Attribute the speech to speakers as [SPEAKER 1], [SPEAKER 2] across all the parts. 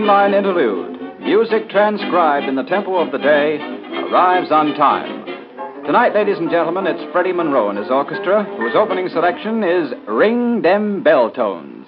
[SPEAKER 1] streamlined interlude, music transcribed in the tempo of the day, arrives on time. Tonight, ladies and gentlemen, it's Freddie Monroe and his orchestra, whose opening selection is Ring Dem Bell Tones.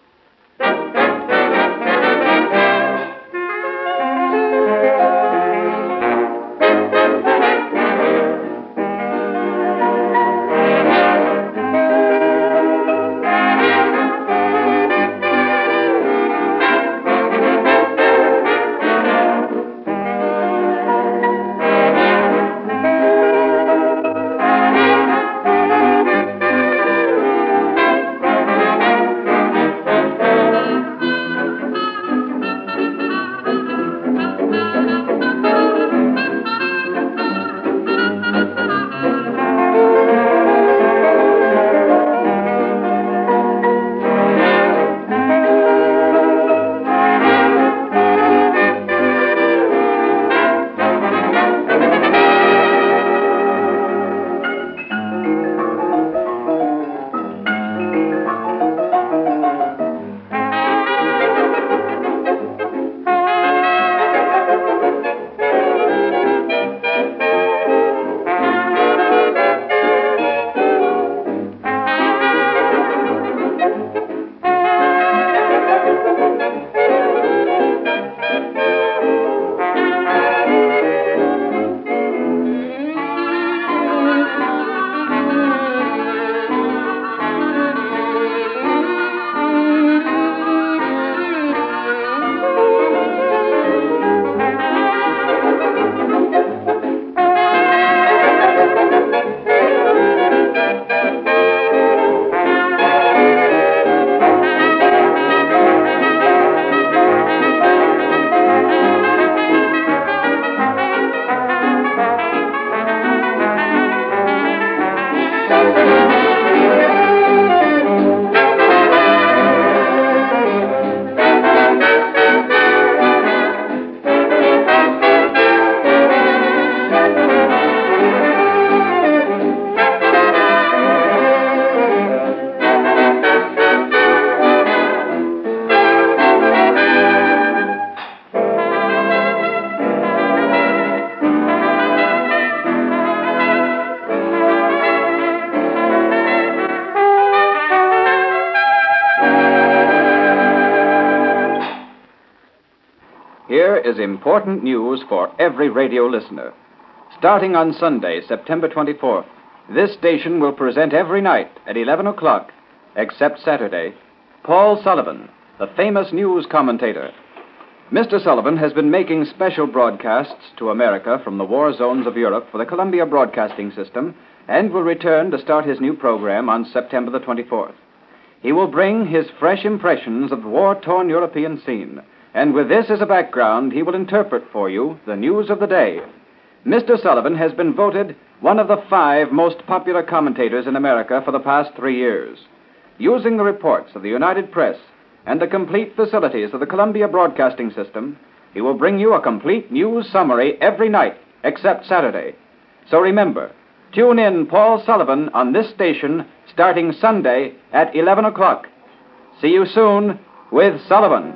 [SPEAKER 1] Here is important news for every radio listener. Starting on Sunday, September 24th, this station will present every night at 11 o'clock, except Saturday, Paul Sullivan, the famous news commentator. Mr. Sullivan has been making special broadcasts to America from the war zones of Europe for the Columbia Broadcasting System and will return to start his new program on September the 24th. He will bring his fresh impressions of the war-torn European scene. And with this as a background, he will interpret for you the news of the day. Mr. Sullivan has been voted one of the 5 most popular commentators in America for the past 3 years. Using the reports of the United Press and the complete facilities of the Columbia Broadcasting System, he will bring you a complete news summary every night, except Saturday. So remember, tune in Paul Sullivan on this station starting Sunday at 11 o'clock. See you soon with Sullivan.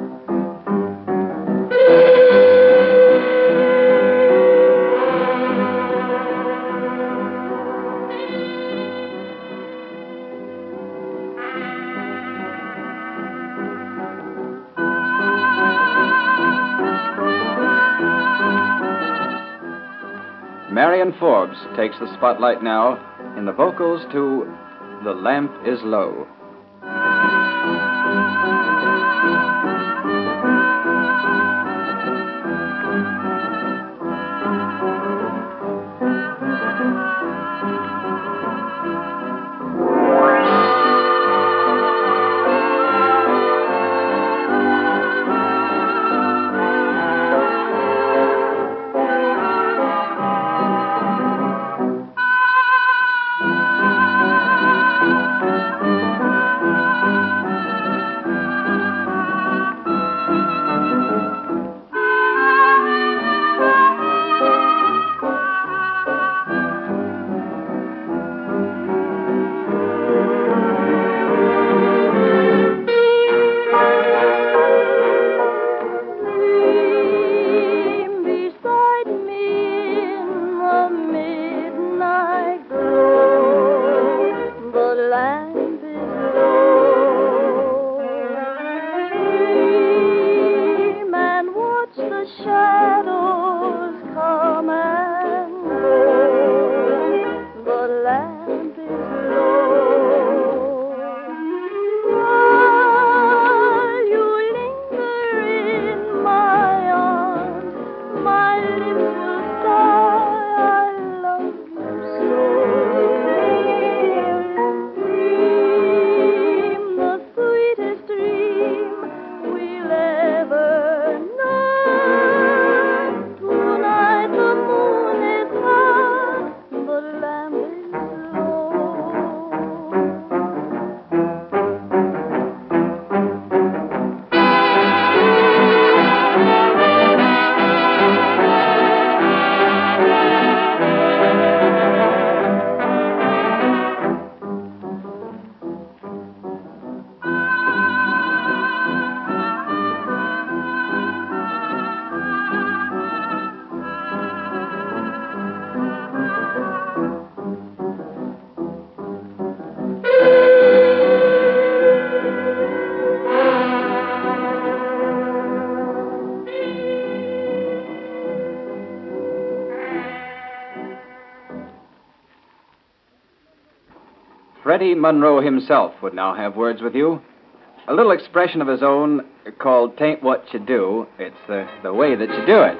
[SPEAKER 1] Marion Forbes takes the spotlight now in the vocals to The Lamp is Low.
[SPEAKER 2] the shadows come and go. The lamp is low. While you linger in my arms, my lips will sigh, I love you so. Dream the sweetest dream we'll ever know. Tonight the moon is high, the lamp is low.
[SPEAKER 1] Freddie Monroe himself would now have words with you. A little expression of his own called "Tain't What You Do, It's the Way That You Do It."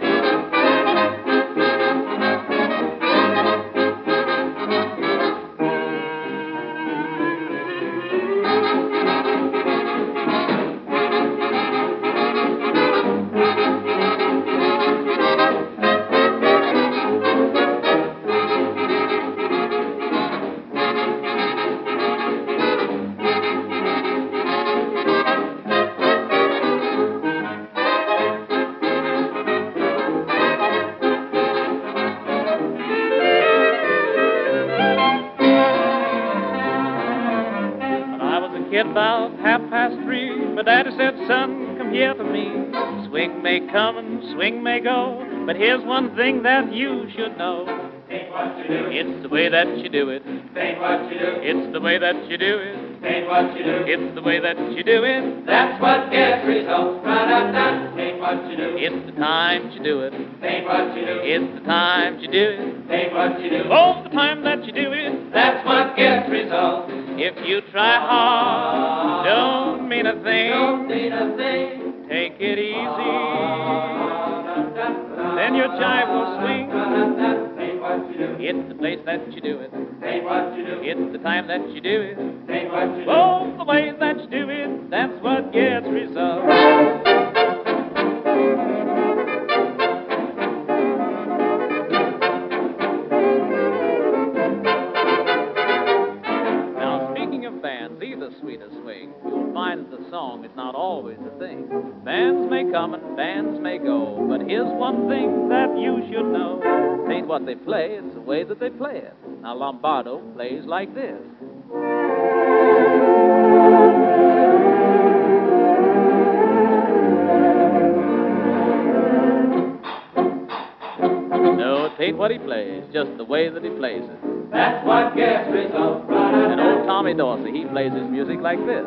[SPEAKER 3] About 3:30, my daddy said, son, come here to me. Swing may come and swing may go, but here's one thing that you should know. Ain't what you do. It's the way that you do it. Ain't what you do. It's the way that you do it. Ain't what you do. It's the way that you do it. That's what gets results. Ra-da-da. Ain't what you do. It's the time you do it. Ain't what you do. It's the time you do it. Ain't what you do. Oh, the time that you do it. That's what gets results. If you try hard, don't mean a thing. Don't mean a thing. Take it easy. Then your jive will swing. Ain't what you do. It's the place that you do it. Ain't what you do. It's the time that you do it. Ain't what you do. Oh, the way that you do it. That's what gets results. You'll find that the song is not always a thing. Bands may come and bands may go, but here's one thing that you should know. It ain't what they play, it's the way that they play it. Now Lombardo plays like this. No, it ain't what he plays, just the way that he plays it. That's what gets results. And old Tommy Dorsey, he plays his music like this.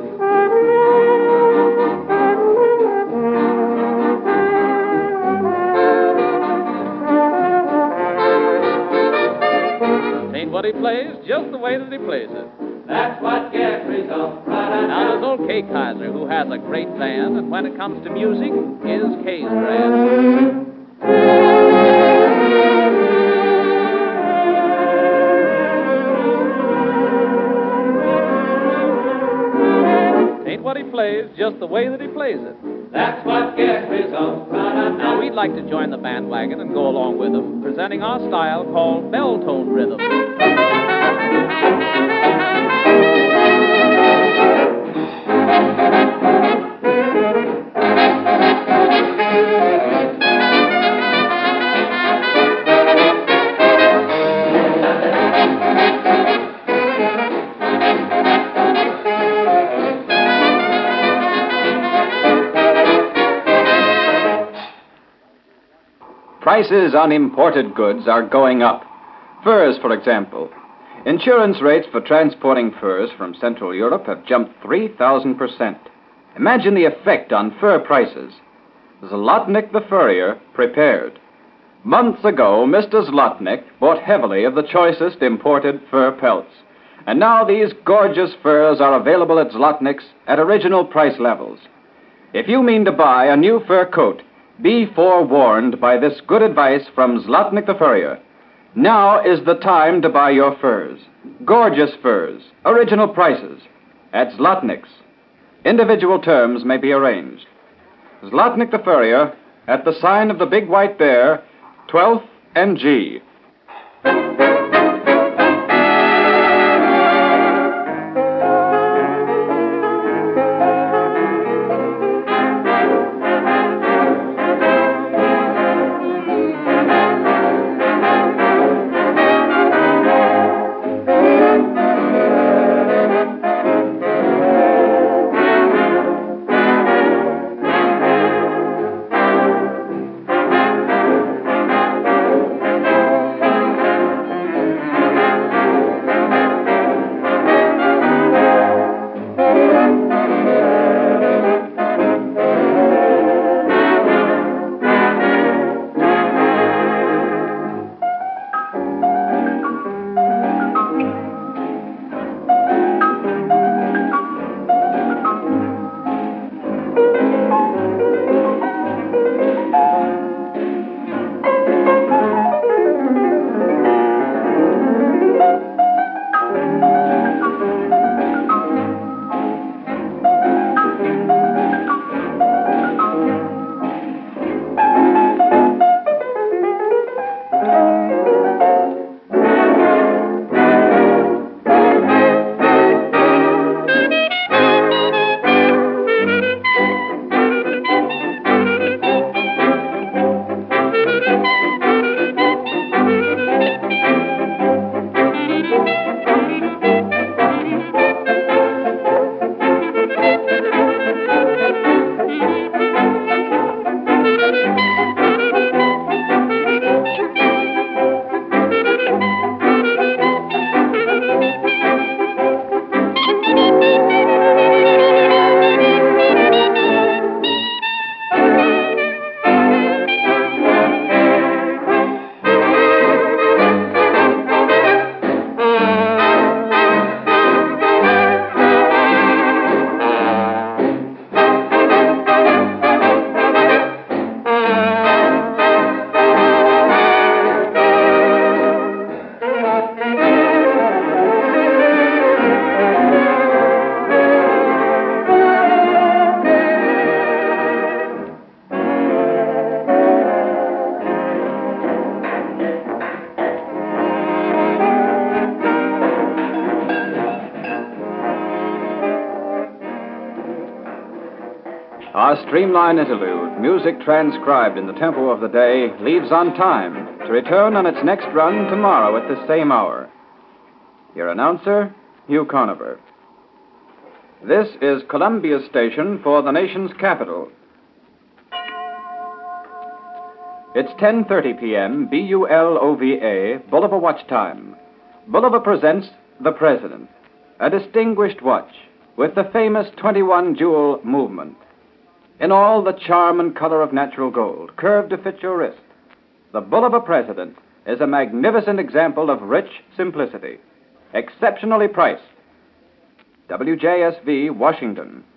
[SPEAKER 3] Ain't what he plays, just the way that he plays it. That's what gets results. Now there's old Kay Kaiser, who has a great band, and when it comes to music, his Kay's grand. What he plays, just the way that he plays it. That's what gets results. Now we'd like to join the bandwagon and go along with them, presenting our style called bell tone rhythm.
[SPEAKER 1] Prices on imported goods are going up. Furs, for example. Insurance rates for transporting furs from Central Europe have jumped 3,000%. Imagine the effect on fur prices. Zlotnick the Furrier prepared. Months ago, Mr. Zlotnick bought heavily of the choicest imported fur pelts. And now these gorgeous furs are available at Zlotnick's at original price levels. If you mean to buy a new fur coat, be forewarned by this good advice from Zlotnick the Furrier. Now is the time to buy your furs. Gorgeous furs, original prices, at Zlotnick's. Individual terms may be arranged. Zlotnick the Furrier, at the sign of the Big White Bear, 12th and G. Our streamlined interlude, music transcribed in the tempo of the day, leaves on time to return on its next run tomorrow at the same hour. Your announcer, Hugh Conover. This is Columbia Station for the nation's capital. It's 10:30 p.m., BULOVA, Bulova Watch Time. Bulova presents The President, a distinguished watch with the famous 21-jewel movement. In all the charm and color of natural gold, curved to fit your wrist, the Bulova President is a magnificent example of rich simplicity, exceptionally priced. WJSV, Washington.